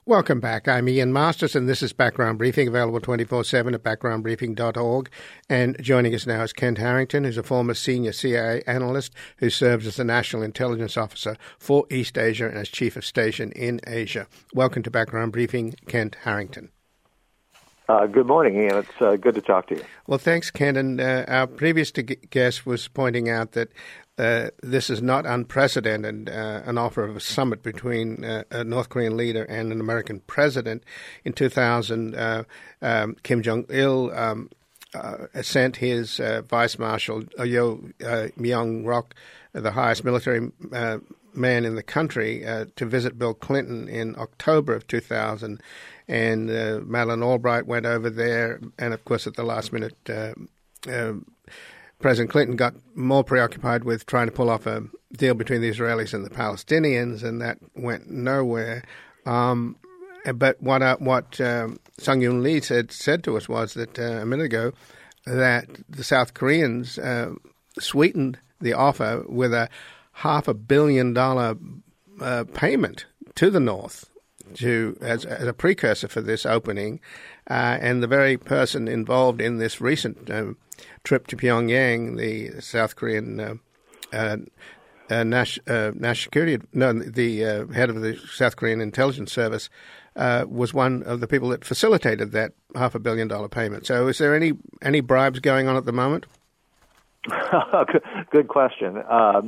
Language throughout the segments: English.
Welcome back. I'm Ian Masters, and this is Background Briefing, available 24/7 at backgroundbriefing.org. And joining us now is Kent Harrington, who's a former senior CIA analyst who serves as the National Intelligence Officer for East Asia and as Chief of Station in Asia. Welcome to Background Briefing, Kent Harrington. Good morning, Ian. It's good to talk to you. Well, thanks, Kent. And our previous guest was pointing out that this is not unprecedented, an offer of a summit between a North Korean leader and an American president. In 2000, Kim Jong-il sent his Vice Marshal Yo Myung-rok, the highest military man in the country, to visit Bill Clinton in October of 2000. And Madeleine Albright went over there, and of course at the last minute President Clinton got more preoccupied with trying to pull off a deal between the Israelis and the Palestinians, and that went nowhere. But what Sung-Yoon Lee said to us was that a minute ago that the South Koreans sweetened the offer with a $500 million payment to the North as a precursor for this opening, and the very person involved in this recent trip to Pyongyang, the South Korean the head of the South Korean intelligence service, was one of the people that facilitated that $500 million payment. So, is there any bribes going on at the moment? Good question.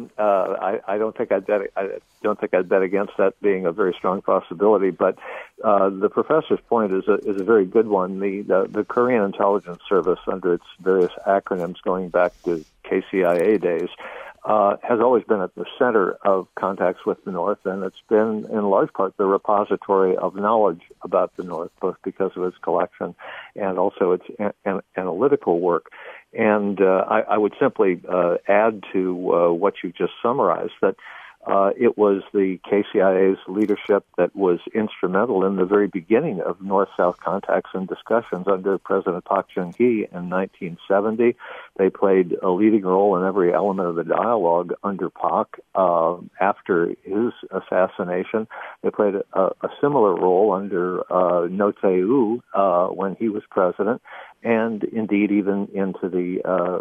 I don't think I'd bet against that being a very strong possibility. But the professor's point is a very good one. The Korean intelligence service, under its various acronyms going back to KCIA days, has always been at the center of contacts with the North, and it's been in large part the repository of knowledge about the North, both because of its collection and also its analytical work. And I would simply add to what you just summarized that it was the KCIA's leadership that was instrumental in the very beginning of North-South contacts and discussions under President Park Chung-hee in 1970. They played a leading role in every element of the dialogue under Park. After his assassination, they played a similar role under Roh Tae-woo when he was president, and indeed even into the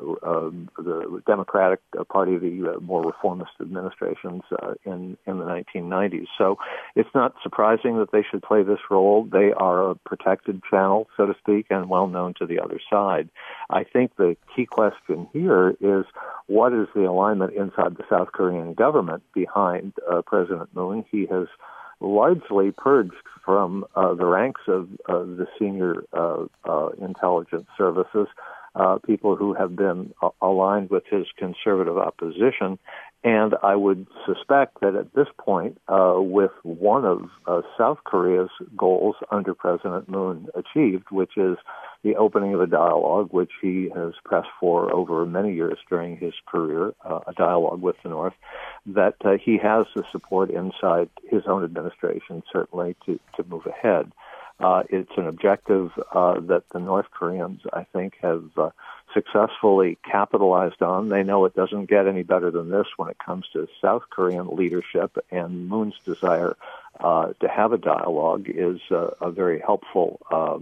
Democratic Party, the more reformist administrations in the 1990s. So it's not surprising that they should play this role. They are a protected channel, so to speak, and well known to the other side. I think the key question here is, what is the alignment inside the South Korean government behind President Moon? He has largely purged from the ranks of the senior intelligence services people who have been aligned with his conservative opposition. And I would suspect that at this point, with one of South Korea's goals under President Moon achieved, which is the opening of a dialogue, which he has pressed for over many years during his career, a dialogue with the North, that he has the support inside his own administration, certainly, to move ahead. It's an objective that the North Koreans, I think, have successfully capitalized on. They know it doesn't get any better than this when it comes to South Korean leadership, and Moon's desire to have a dialogue is a very helpful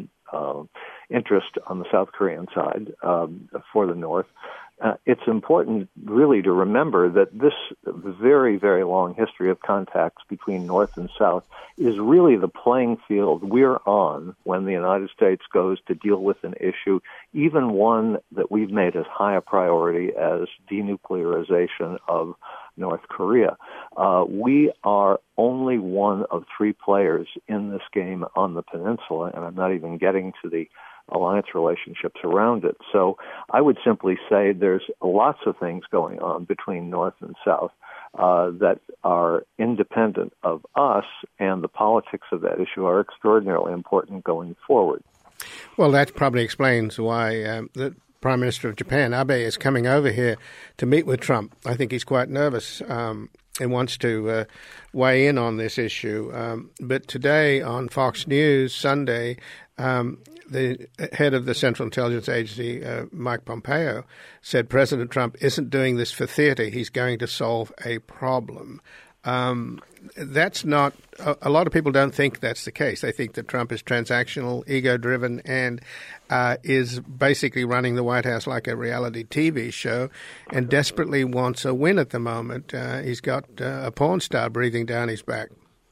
interest on the South Korean side for the North. It's important really to remember that this very, very long history of contacts between North and South is really the playing field we're on when the United States goes to deal with an issue, even one that we've made as high a priority as denuclearization of North Korea. We are only one of three players in this game on the peninsula, and I'm not even getting to the alliance relationships around it. So I would simply say there's lots of things going on between North and South that are independent of us, and the politics of that issue are extraordinarily important going forward. Well, that probably explains why the Prime Minister of Japan, Abe, is coming over here to meet with Trump. I think he's quite nervous and wants to weigh in on this issue. But today on Fox News, Sunday, the head of the Central Intelligence Agency, Mike Pompeo, said President Trump isn't doing this for theater. He's going to solve a problem. That's not, a lot of people don't think that's the case. They think that Trump is transactional, ego-driven, and is basically running the White House like a reality TV show and desperately wants a win at the moment. He's got a porn star breathing down his back.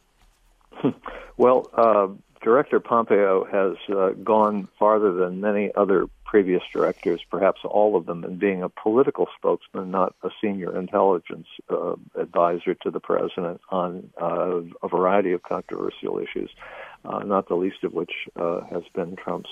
Well, Director Pompeo has gone farther than many other previous directors, perhaps all of them, in being a political spokesman, not a senior intelligence advisor to the president on a variety of controversial issues, not the least of which has been Trump's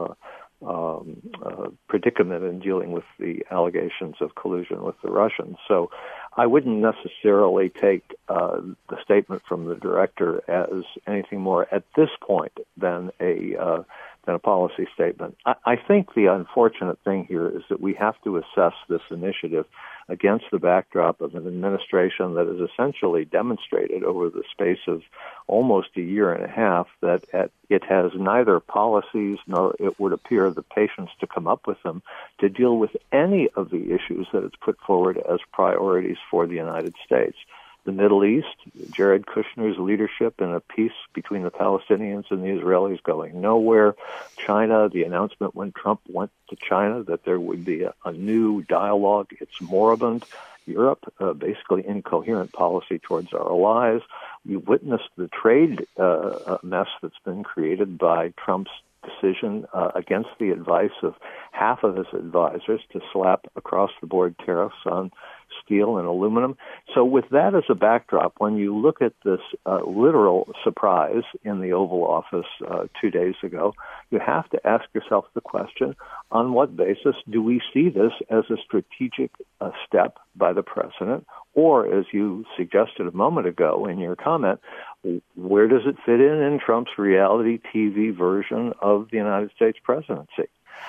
predicament in dealing with the allegations of collusion with the Russians. So I wouldn't necessarily take the statement from the director as anything more at this point than a policy statement. I think the unfortunate thing here is that we have to assess this initiative against the backdrop of an administration that has essentially demonstrated over the space of almost a year and a half that it has neither policies nor, it would appear, the patience to come up with them to deal with any of the issues that it's put forward as priorities for the United States. The Middle East, Jared Kushner's leadership in a peace between the Palestinians and the Israelis going nowhere. China, the announcement when Trump went to China that there would be a new dialogue. It's moribund. Europe, basically incoherent policy towards our allies. We witnessed the trade mess that's been created by Trump's decision against the advice of half of his advisors to slap across-the-board tariffs on steel and aluminum. So with that as a backdrop, when you look at this literal surprise in the Oval Office 2 days ago, you have to ask yourself the question, on what basis do we see this as a strategic step by the president? Or, as you suggested a moment ago in your comment, where does it fit in Trump's reality TV version of the United States presidency?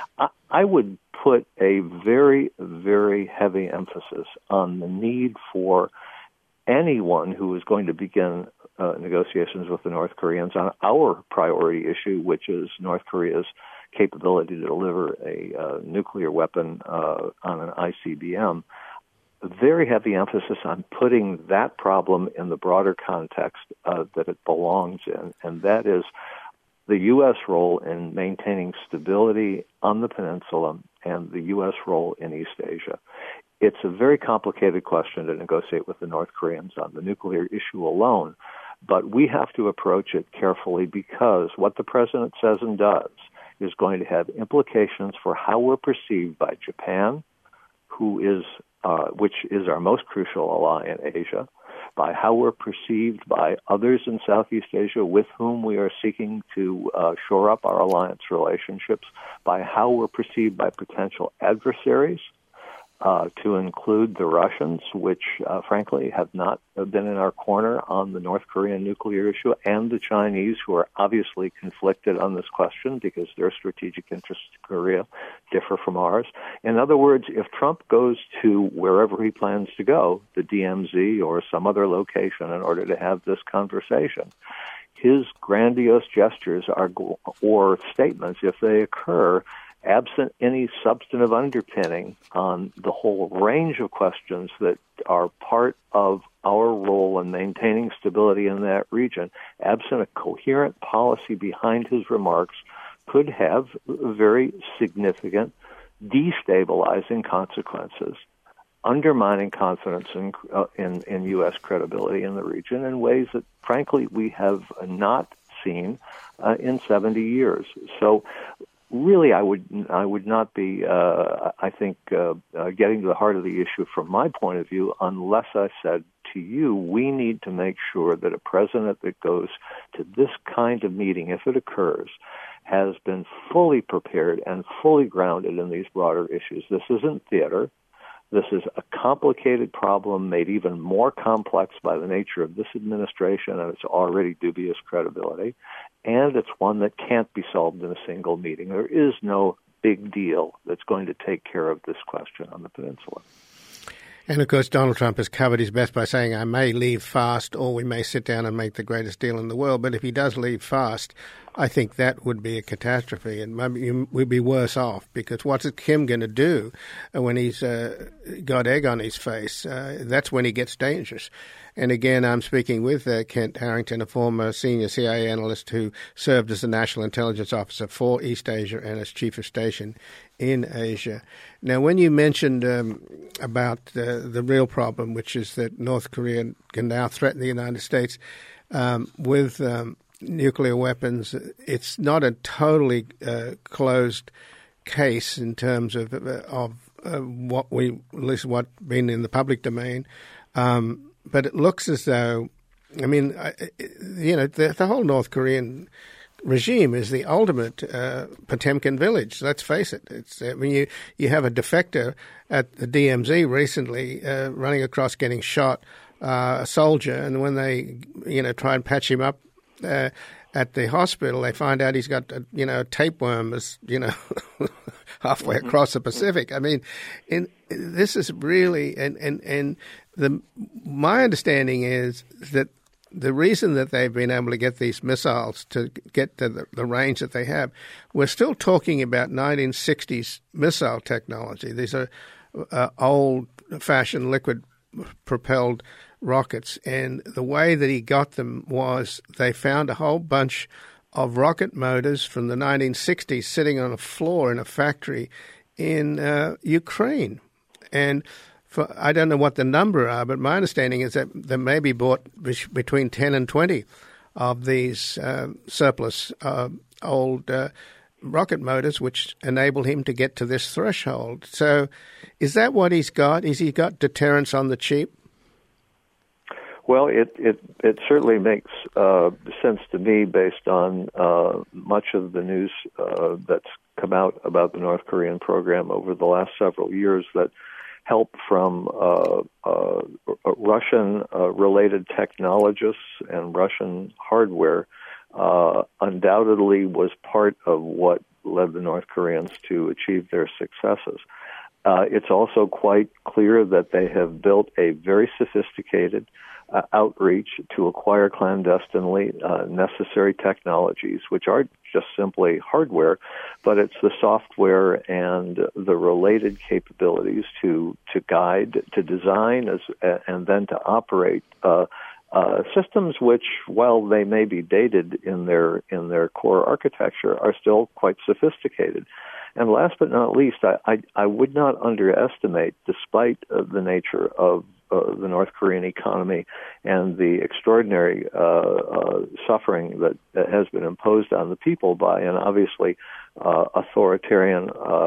I would put a very, very heavy emphasis on the need for anyone who is going to begin negotiations with the North Koreans on our priority issue, which is North Korea's capability to deliver a nuclear weapon on an ICBM. A very heavy emphasis on putting that problem in the broader context that it belongs in, and that is the U.S. role in maintaining stability on the peninsula and the U.S. role in East Asia. It's a very complicated question to negotiate with the North Koreans on the nuclear issue alone, but we have to approach it carefully because what the president says and does is going to have implications for how we're perceived by Japan, which is our most crucial ally in Asia, by how we're perceived by others in Southeast Asia with whom we are seeking to shore up our alliance relationships, by how we're perceived by potential adversaries, to include the Russians, which frankly have not been in our corner on the North Korean nuclear issue, and the Chinese, who are obviously conflicted on this question because their strategic interests in Korea differ from ours. In other words, if Trump goes to wherever he plans to go, the DMZ or some other location, in order to have this conversation, his grandiose gestures or statements, if they occur, absent any substantive underpinning on the whole range of questions that are part of our role in maintaining stability in that region, absent a coherent policy behind his remarks, could have very significant destabilizing consequences, undermining confidence in U.S. credibility in the region in ways that, frankly, we have not seen in 70 years. So really, I would not be, I think, getting to the heart of the issue from my point of view unless I said to you, we need to make sure that a president that goes to this kind of meeting, if it occurs, has been fully prepared and fully grounded in these broader issues. This isn't theater. This is a complicated problem made even more complex by the nature of this administration and its already dubious credibility. And it's one that can't be solved in a single meeting. There is no big deal that's going to take care of this question on the peninsula. And, of course, Donald Trump has covered his best by saying, I may leave fast or we may sit down and make the greatest deal in the world. But if he does leave fast, I think that would be a catastrophe, and maybe we'd be worse off, because what's Kim going to do when he's got egg on his face? That's when he gets dangerous. And again, I'm speaking with Kent Harrington, a former senior CIA analyst who served as the National Intelligence Officer for East Asia and as Chief of Station in Asia. Now, when you mentioned about the real problem, which is that North Korea can now threaten the United States with nuclear weapons, it's not a totally closed case in terms of what at least what's been in the public domain. But it looks as though, I mean, the whole North Korean regime is the ultimate Potemkin village. Let's face it. You have a defector at the DMZ recently running across getting shot, a soldier, and when they try and patch him up at the hospital, they find out he's got a tapeworm halfway across the Pacific. I mean, this is really my understanding is that the reason that they've been able to get these missiles to get to the range that they have, we're still talking about 1960s missile technology. These are old-fashioned liquid-propelled rockets, and the way that he got them was they found a whole bunch of rocket motors from the 1960s sitting on a floor in a factory in Ukraine. And I don't know what the number are, but my understanding is that they maybe bought between 10 and 20 of these surplus old rocket motors, which enabled him to get to this threshold. So is that what he's got? Is he got deterrence on the cheap? Well, it certainly makes sense to me based on much of the news that's come out about the North Korean program over the last several years, that help from Russian-related technologists and Russian hardware undoubtedly was part of what led the North Koreans to achieve their successes. It's also quite clear that they have built a very sophisticated outreach to acquire clandestinely necessary technologies, which aren't just simply hardware, but it's the software and the related capabilities to guide, to design, and then to operate systems which, while they may be dated in their core architecture, are still quite sophisticated. And last but not least, I would not underestimate, despite the nature of the North Korean economy and the extraordinary suffering that has been imposed on the people by an obviously authoritarian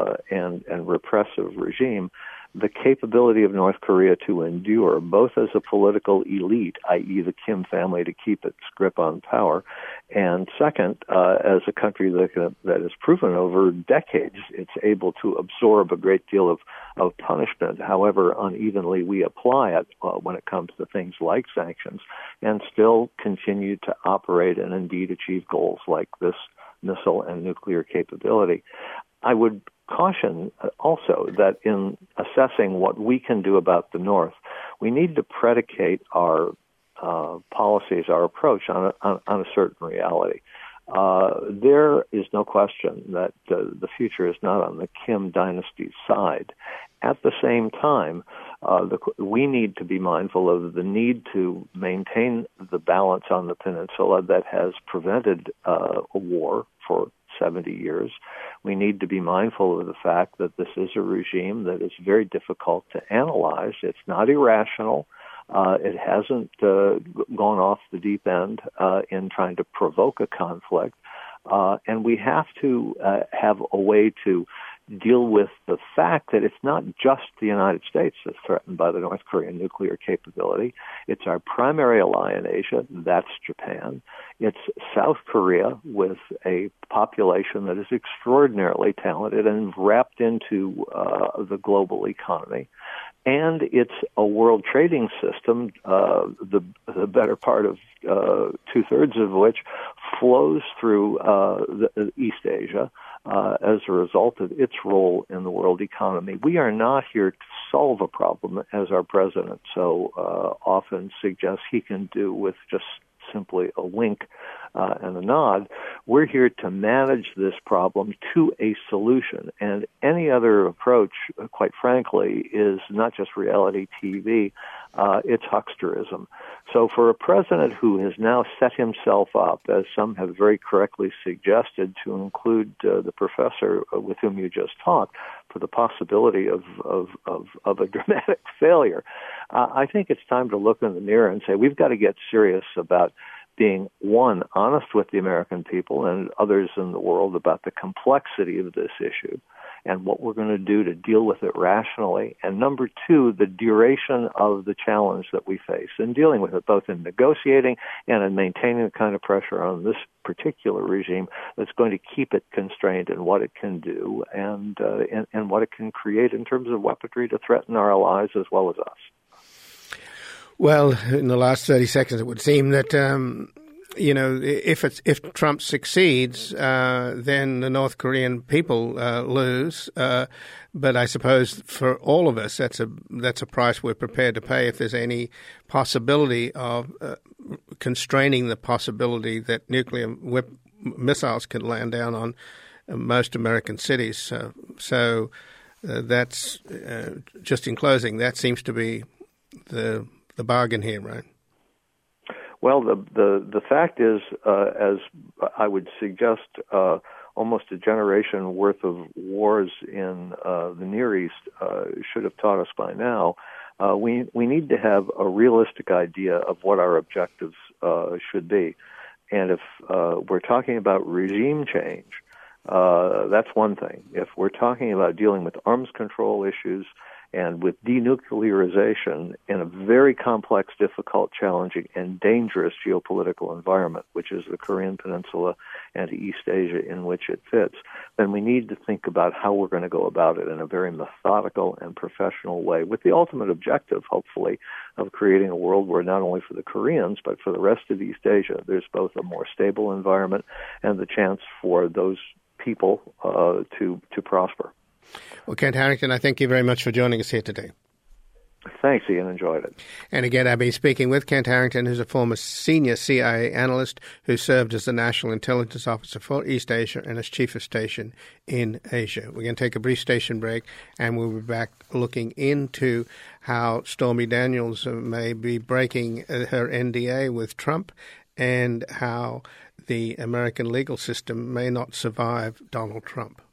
and repressive regime, the capability of North Korea to endure, both as a political elite, i.e. the Kim family, to keep its grip on power, and second, as a country that has proven over decades it's able to absorb a great deal of punishment, however unevenly we apply it when it comes to things like sanctions, and still continue to operate and indeed achieve goals like this missile and nuclear capability. I would caution also that in assessing what we can do about the North, we need to predicate our policies, our approach on a certain reality. There is no question that the future is not on the Kim dynasty's side. At the same time, we need to be mindful of the need to maintain the balance on the peninsula that has prevented a war for 70 years. We need to be mindful of the fact that this is a regime that is very difficult to analyze. It's not irrational. It hasn't gone off the deep end in trying to provoke a conflict. And we have to have a way to deal with the fact that it's not just the United States that's threatened by the North Korean nuclear capability. It's our primary ally in Asia, that's Japan. It's South Korea, with a population that is extraordinarily talented and wrapped into the global economy. And it's a world trading system, the better part of two-thirds of which flows through East Asia as a result of its role in the world economy. We are not here to solve a problem, as our president so often suggests he can do with just simply a wink and a nod. We're here to manage this problem to a solution. And any other approach, quite frankly, is not just reality TV, it's hucksterism. So for a president who has now set himself up, as some have very correctly suggested, to include the professor with whom you just talked, for the possibility of a dramatic failure, I think it's time to look in the mirror and say we've got to get serious about being, one, honest with the American people and others in the world about the complexity of this issue and what we're going to do to deal with it rationally, and number two, the duration of the challenge that we face in dealing with it, both in negotiating and in maintaining the kind of pressure on this particular regime that's going to keep it constrained in what it can do and what it can create in terms of weaponry to threaten our allies as well as us. Well, in the last 30 seconds, it would seem that, if Trump succeeds, then the North Korean people lose. But I suppose for all of us, that's a price we're prepared to pay if there's any possibility of constraining the possibility that nuclear missiles can land down on most American cities. So that's just in closing. That seems to be the bargain here, right? Well, the fact is, as I would suggest, almost a generation worth of wars in the Near East should have taught us by now. We need to have a realistic idea of what our objectives should be, and if we're talking about regime change, that's one thing. If we're talking about dealing with arms control issues and with denuclearization in a very complex, difficult, challenging, and dangerous geopolitical environment, which is the Korean Peninsula and East Asia in which it fits, then we need to think about how we're going to go about it in a very methodical and professional way, with the ultimate objective, hopefully, of creating a world where not only for the Koreans, but for the rest of East Asia, there's both a more stable environment and the chance for those people to prosper. Well, Kent Harrington, I thank you very much for joining us here today. Thanks, Ian. Enjoyed it. And again, I've been speaking with Kent Harrington, who's a former senior CIA analyst who served as the National Intelligence Officer for East Asia and as Chief of Station in Asia. We're going to take a brief station break, and we'll be back looking into how Stormy Daniels may be breaking her NDA with Trump and how the American legal system may not survive Donald Trump.